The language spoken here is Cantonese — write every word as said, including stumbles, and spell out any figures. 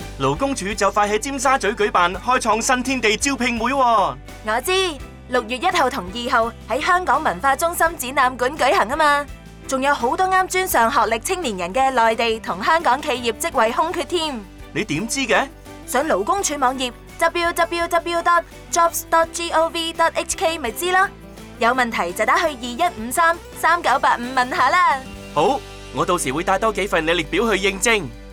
勞工處就快喺尖沙咀舉辦開創新天地招聘會喎。 我知，六月一號同二號喺香港文化中心展覽館舉行啊嘛，仲有好多啱專上學歷青年人嘅內地同香港企業職位空缺添。 你點知嘅？ 上勞工處網頁 double-u double-u double-u dot jobs dot gov dot h k 咪知咯。有問題就打去二一五三三九八五問下啦。 好，我到時會帶多幾份履歷表去應徵。